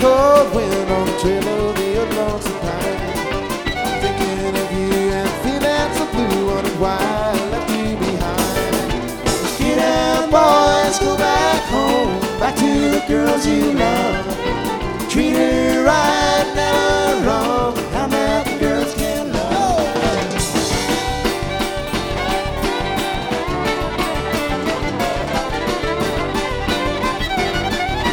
cold wind on the trail of the lonesome pine. Thinking of you and feeling so blue, wondering why I left you behind. Get out, boys, go back home, back to the girls you love. Treat her right.